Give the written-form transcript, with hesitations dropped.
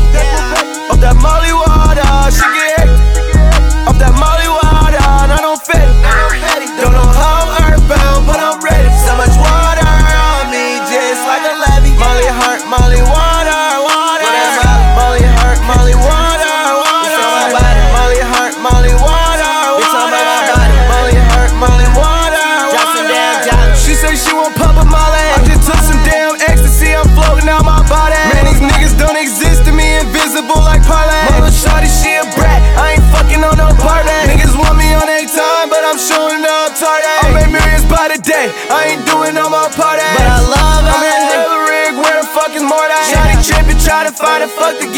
Off that Molly water, she get hectic. Off that Molly water, and I don't fit it. Don't know how I'm earthbound, but I'm ready. So much water on me, just like a levee. Molly heart, Molly water, water. Molly heart, Molly water, water. Molly heart, Molly water, water. Molly heart, Molly water, water. She say she won't pop a Molly. I just took some damn ecstasy, I'm floating out my body. Man, these niggas don't exist to me, invisible like parlay. Mama shawty, she a brat, I ain't fucking on no party. Niggas want me on their time, but I'm showing up tardy. I make millions by the day, I ain't doing no more party. But I love her. I'm in the rig, where the fuck is Morty? Shawty trippin', try to find a fuck to